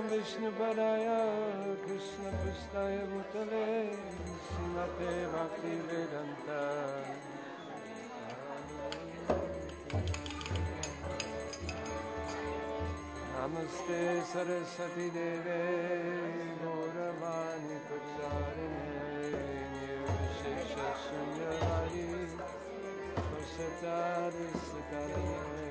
Vishnupadaya Krishna Prasthaya Bhutale Srimate Bhakti Vedanta Namaste Saraswati Deve Gauravani Pracharine Nirvishesha Shunyavadi Vasatari Sakarane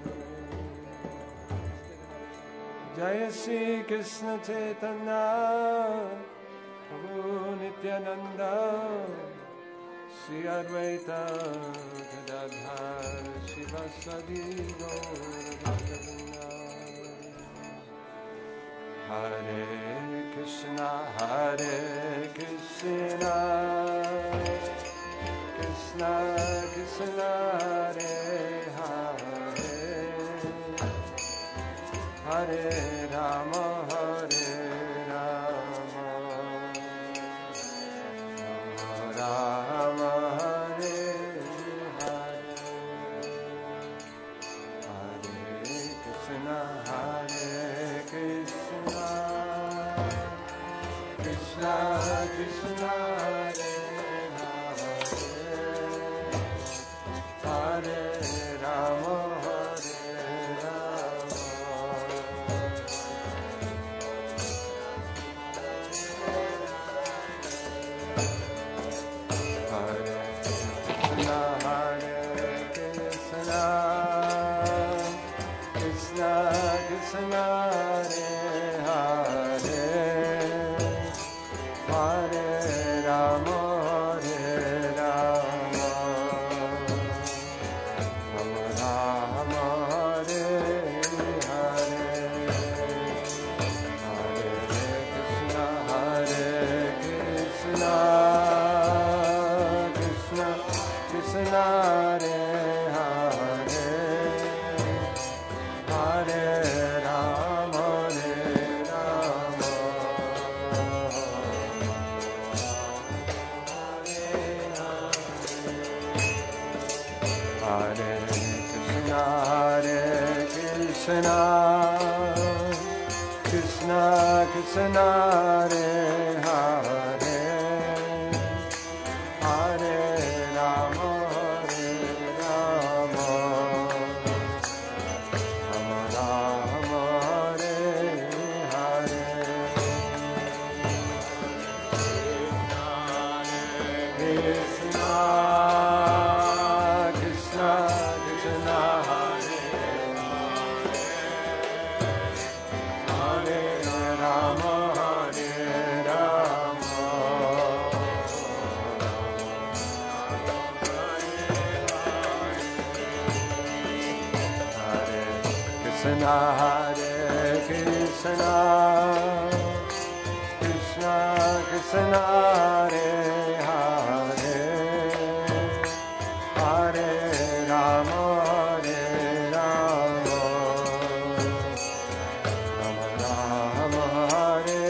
Jaya Sri Krishna Chaitanya Prabhu Nityananda Sri Advaita Gadadhar Shivasadi Gaura Hare Krishna Krishna Krishna Hare Hare Hare Rama Hare Rama Rama Hare Hare Hare Krishna Krishna Krishna Hare Hare Hare Rama Krishna Hare Hare Hare Rama Rama Rama Hare Hare Krishna Krishna Krishna Hare Hare Rama Hare Rama Hare Krishna Krishna Krishna Hare Hare Hare Rama Hare Rama Rama Hare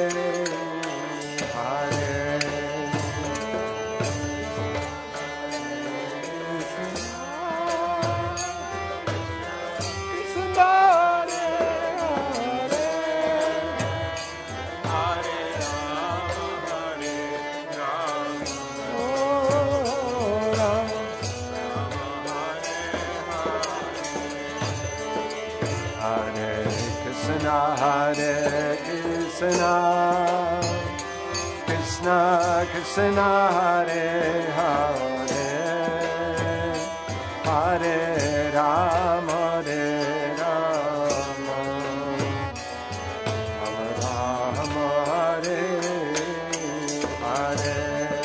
Hare Krishna Hare Hare Hare Rama Hare Rama Rama Hare Krishna Krishna Krishna Hare Hare Hare Rama Hare Rama Rama Hare Hare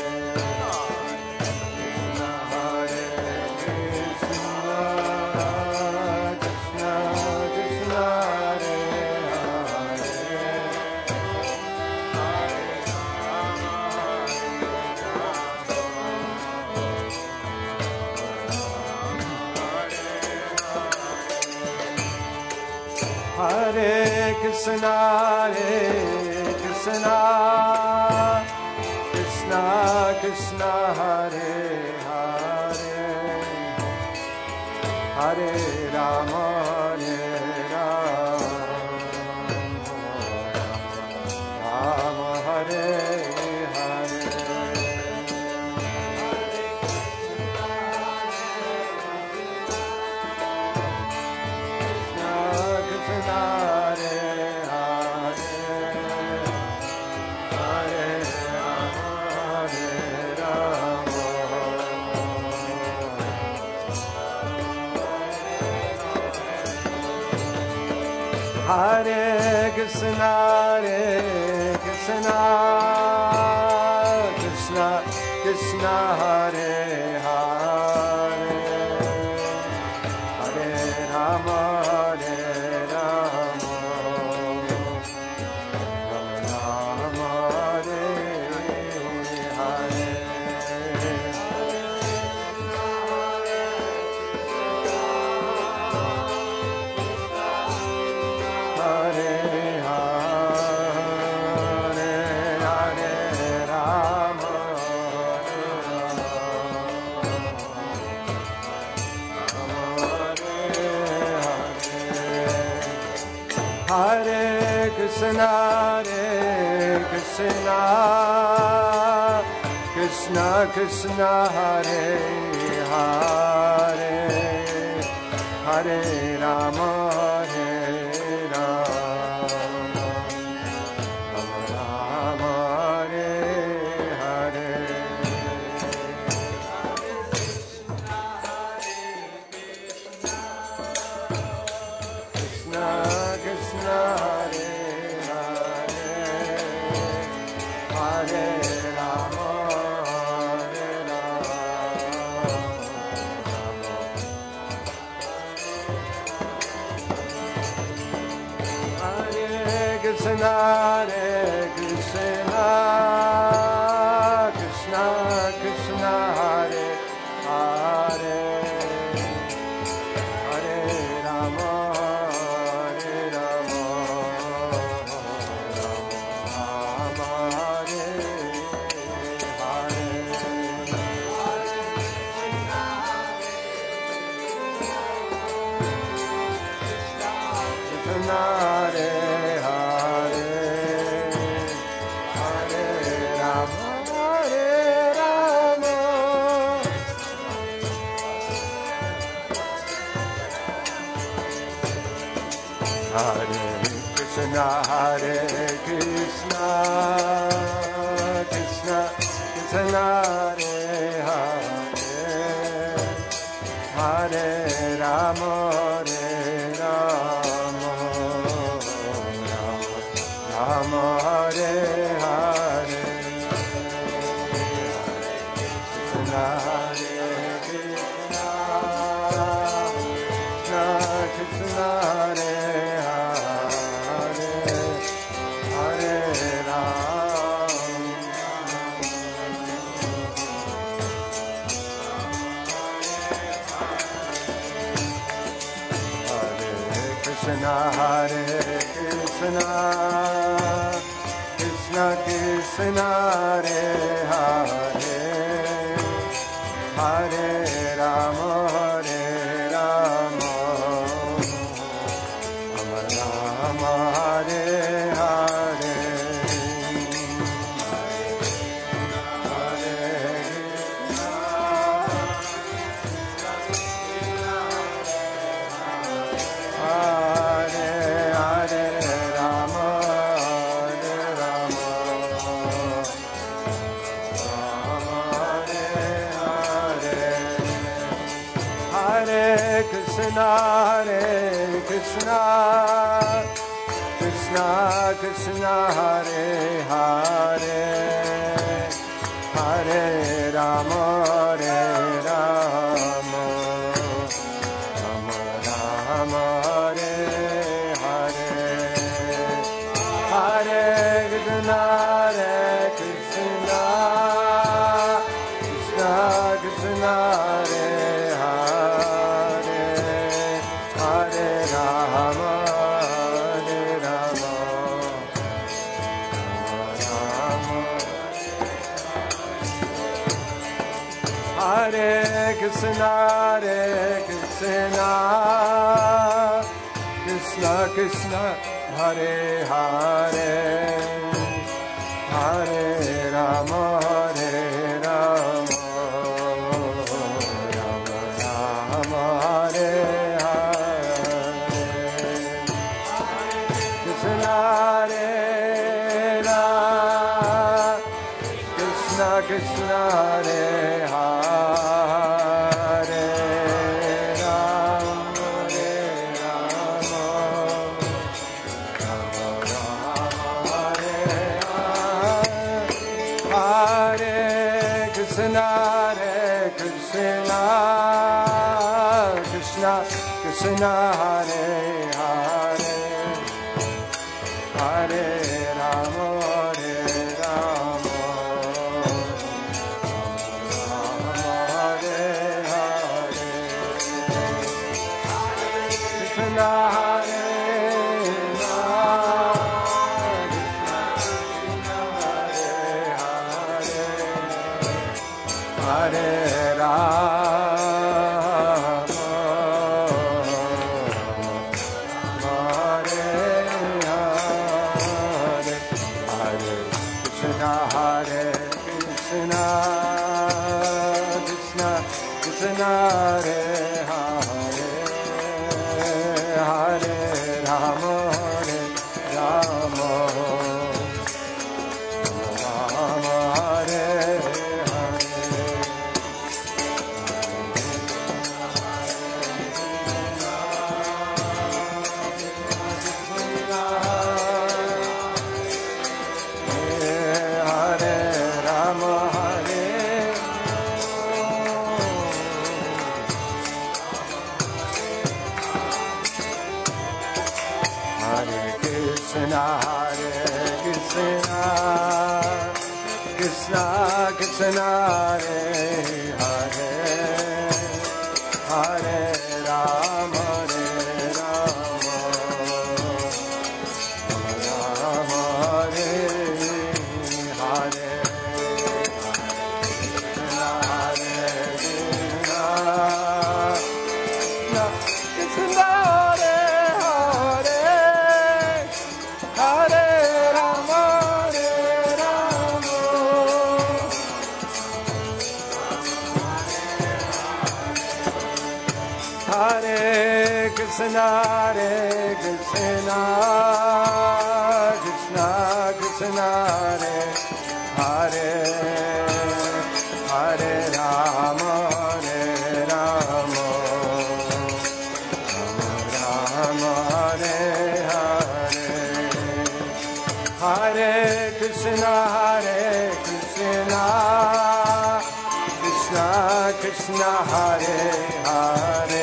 Hare Krishna Krishna Krishna Hare Hare Hare Rama Hare Rama Krishna, Krishna Krishna, Hare Hare, Hare Rama, Rama Rama, Hare Hare. Hare Krishna, Krishna Krishna, Hare Hare, Hare Rama, Rama Rama, Hare Hare. Krishna Krishna, Hare Hare, Hare Rama, Krishna, Krishna Krishna, Hare Hare, Hare Rama, Rama Rama, Hare Hare. Krishna, Hare Hare, Hare Rama, Hare Krishna, Krishna Krishna, Hare Hare, Hare Rama, Rama Hare Hare. Krishna, Krishna, Hare Hare, Hare Rama, Krishna, Krishna Krishna, Hare Hare, Hare Rama, Rama Rama, Hare Hare. Hare Krishna, Krishna Krishna, Hare Hare, Hare Rama, Rama Rama, Hare Hare. Hare Krishna, Krishna Krishna, Krishna, Hare Hare, Hare Rama, Rama Rama. Hare Krishna, Krishna Krishna, Hare Hare, Hare Rama, Rama Rama, Hare Hare. Krishna, Krishna Krishna, Hare Hare, Rama Krishna, Hare Krishna, Krishna Krishna, Hare Hare, Hare Rama, Hare Rama, Rama Hare Hare, Krishna Hare Hare Rama, Hare Hare, Hare Krishna, Hare Krishna, Krishna Krishna, Hare Hare, Hare Rama, Hare Rama, Rama Hare Krishna, Krishna Krishna, Hare Hare, Hare Rama, Rama Hare Hare, Krishna Hare Hare, Hare Rama, Hare Krishna, Hare Krishna, Krishna Krishna, Hare Hare, Hare Rama, Rama Rama, Hare Hare, Hare Krishna, Hare Krishna, Krishna Krishna, Hare Hare,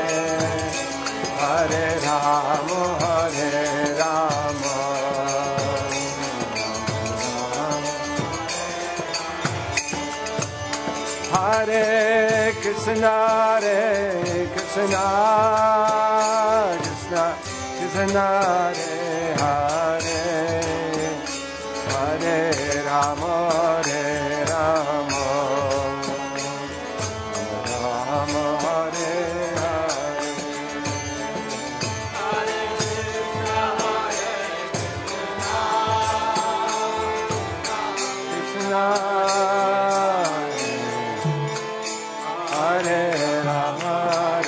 Hare Rama, Rama Hare Krishna, Hare Krishna, Krishna Krishna, Hare Hare, Hare Rama, Rama Rama Hare Hare, Hare Krishna, Krishna Hare Rama,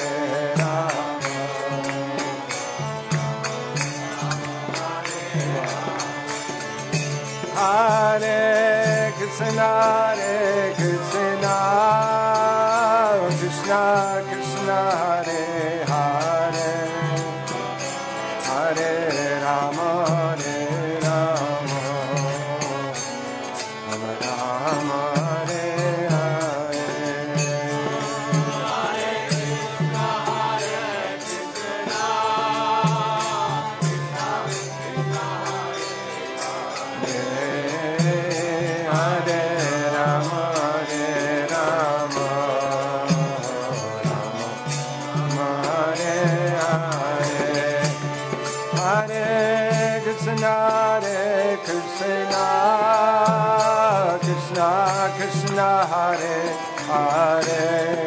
Hare Krishna, Krishna Krishna, Hare Hare, Hare Rama, Rama Rama Hare Hare, Hare Krishna, Krishna Krishna, Hare Hare,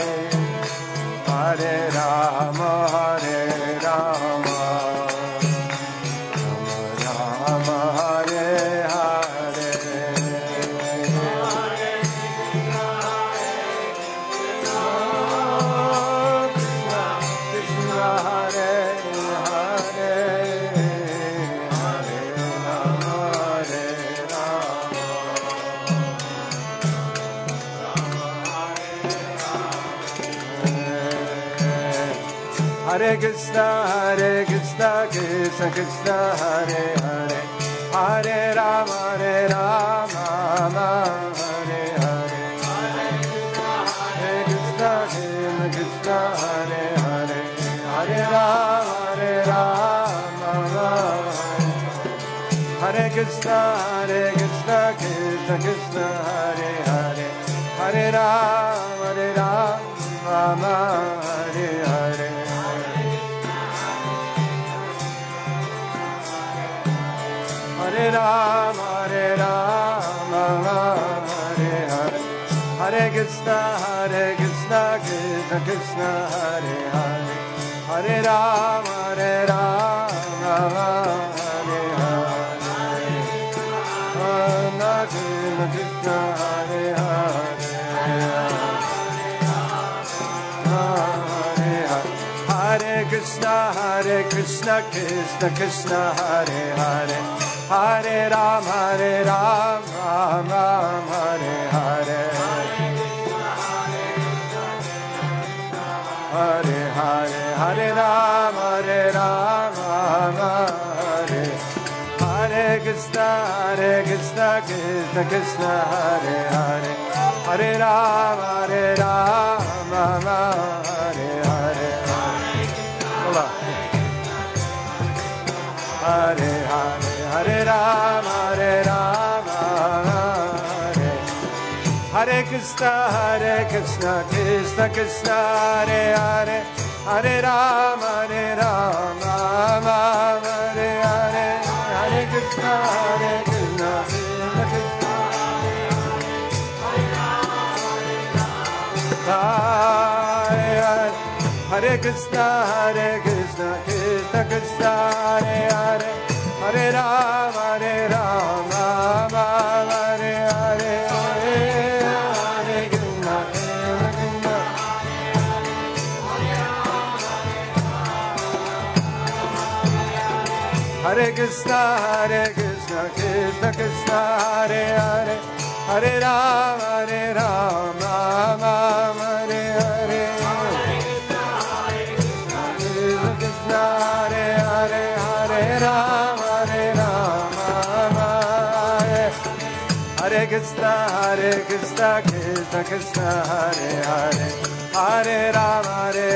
Hare Rama, Rama Rama, Hare Hare, Krishna Hare Hare, Hare Rama, Hare Krishna, Krishna Krishna, Hare Hare, Hare Rama, Rama Hare Hare, Hare Hare Krishna, Krishna Krishna, Hare Hare, Hare Rama, Rama, Hare Hare. Hare Rama, Hare Hare, Hare Krishna, Krishna Krishna, Hare Hare, Hare Rama, Hare Hare. Krishna, Hare Hare, Hare Krishna, Krishna Krishna, Hare Hare, Hare Rama, Rama, Hare Hare, Hare Hare, Hare Rama, Hare Hare Krishna, Krishna Krishna, Hare Hare, Hare Rama, Hare Hare. Hare Hare, Hare Rama, Hare Hare Krishna, Krishna Krishna, Hare Hare, Hare Rama, Hare Hare, Hare Krishna, Krishna Krishna, Hare Krishna, Krishna Krishna, Hare Hare, Hare Rama, Hare Hare, Hare Krishna, Hare Krishna, Krishna Krishna, Hare Hare, Hare Rama, Hare Hare, Hare Krishna, Krishna Krishna, Hare Hare, Hare Rama, Hare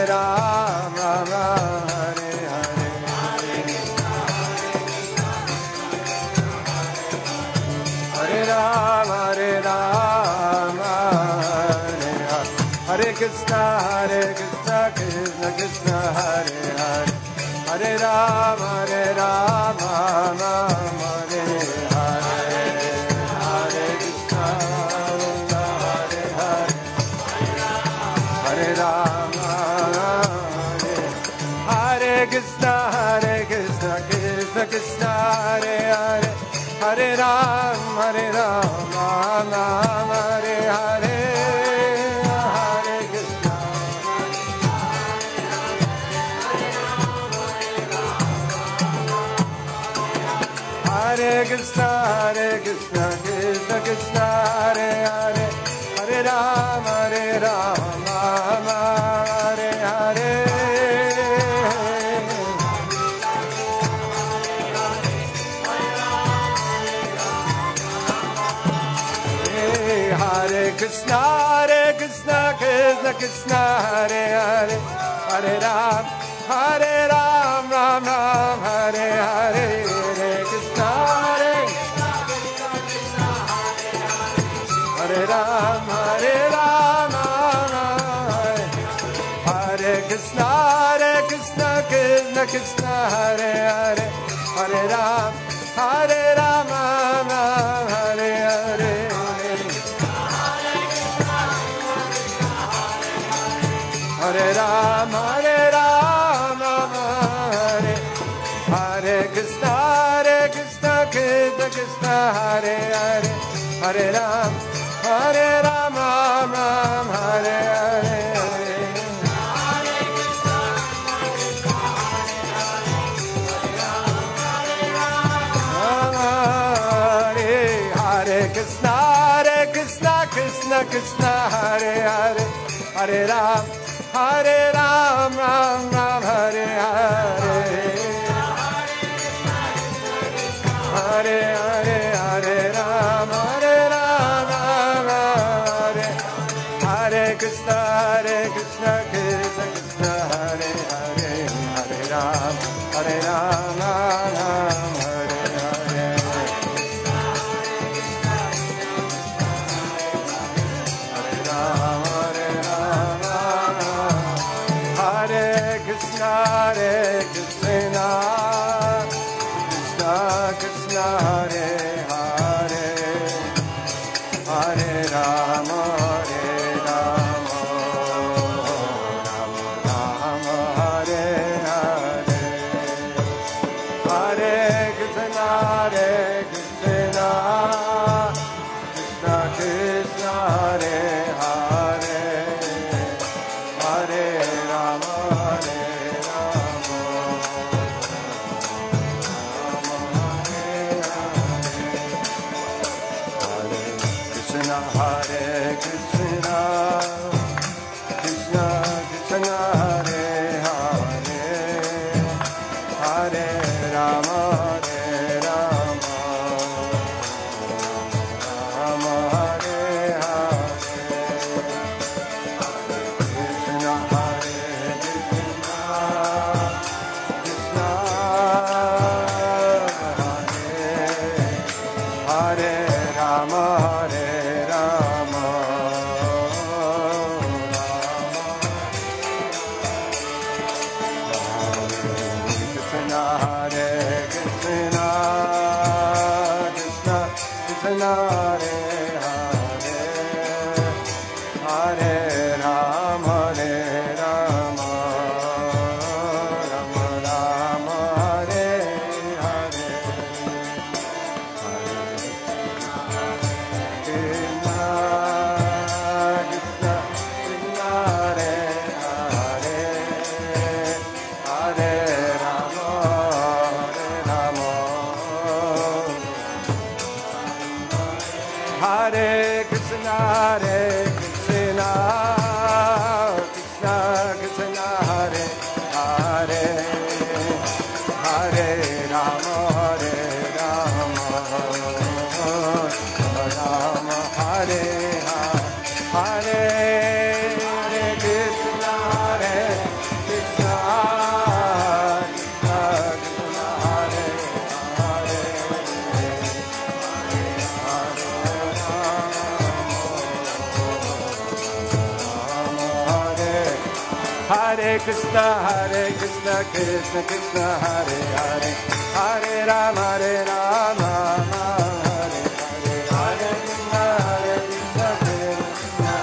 Hare, Hare Rama, Hare Krishna, Krishna Krishna, Hare Hare, Hare Rama, Hare Hare, Hare Krishna, Hare Rama, Hare Krishna, Krishna Krishna, Hare Hare, Hare Rama, Hare Hare, Hare Krishna, Hare Krishna, Krishna Krishna, Hare Hare, Hare Rama, Hare Hare. Hare Krishna, Krishna Krishna, Hare Hare, Hare Ram, Ram Ram, Hare Hare, Hare Krishna, Hare Ram, Hare Krishna, Krishna Krishna, Hare Hare, Hare Ram, Hare Rama, Hare Hare. Hare Rama, Hare Krishna, Krishna Krishna, Hare Hare, Hare Rama, Hare Hare. Hare Krishna, Krishna Krishna, Hare Hare, Hare Ram, Ram Ram, Hare Hare, Hare Hare, Hare Ram, Hare Hare Krishna, Krishna Krishna, Hare Hare, Hare Ram, Hare Hare. Hare Krishna, Krishna Krishna Hare Hare, Hare Rama, Hare Krishna, Krishna Krishna Hare Hare, Hare Rama, Rama Hare Hare, Krishna Hare Krishna, Krishna Hare Rama, Hare Rama, Krishna Hare Krishna, Krishna Krishna Hare Hare, Hare Rama, Hare Rama, Rama Rama Hare Hare, Krishna Krishna Krishna Hare Hare, Hare Rama, Hare Krishna, Hare Krishna, Krishna Krishna Hare Hare, Hare Rama, Hare Rama, Rama Hare Hare, Hare Krishna, Hare Krishna, Krishna Krishna Hare Hare, Hare Krishna, Krishna Krishna Hare Hare, Hare Rama, Hare Hare, Hare Krishna, Krishna Krishna,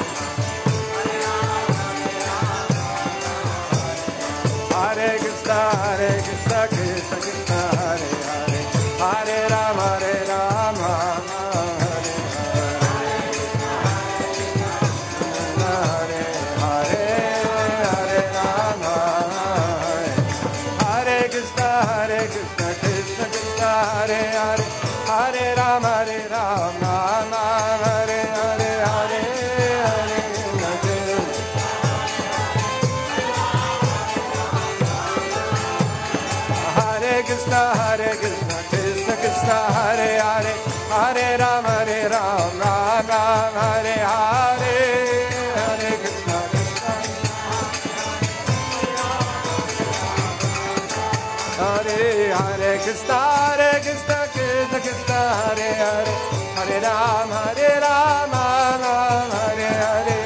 Hare Krishna, Krishna Krishna Hare Hare, Hare Rama, Hare Hare Hare, Hare Rama, Hare Rama, Hare Hare, Hare Hare Krishna, Krishna Krishna Hare Hare, Hare Rama, Hare Rama, Hare Hare, Hare Krishna, Hare Hare Krishna, Krishna Krishna Hare Hare, Hare Rama, Hare Rama, Hare Hare,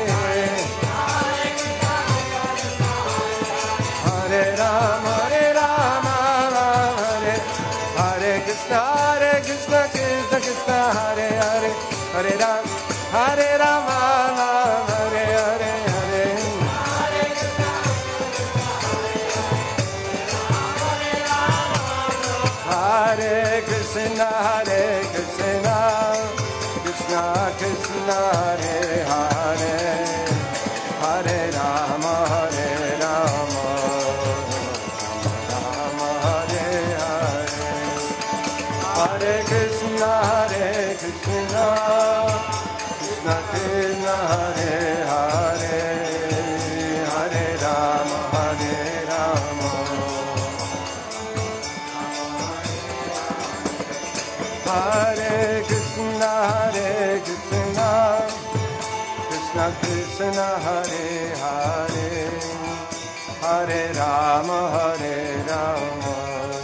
Hare Rama, Hare Rama, Hare Hare Krishna, Krishna Krishna Hare Hare, Hare Rama, Hare Rama, Hare Hare, Hare Hare Krishna, Krishna Krishna Hare Hare, Hare Rama, Hare Rama, Rama Hare Hare, Hare Krishna, Krishna Krishna Hare Hare, Hare Rama, Hare Rama, Hare Krishna, Krishna Krishna Hare Hare, Hare Rama, Hare Rama,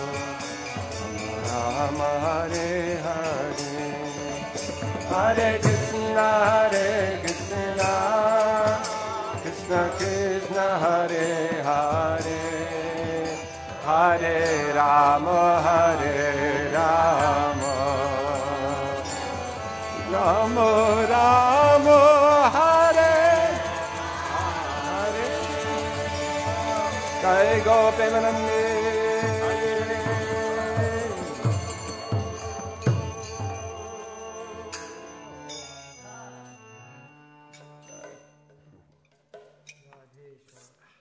Rama Hare Hare, Hare Krishna, Krishna Krishna Hare Hare, Hare Rama, Hare Rama, Rama Rama Hare Hare, Jai Gopi Manandi.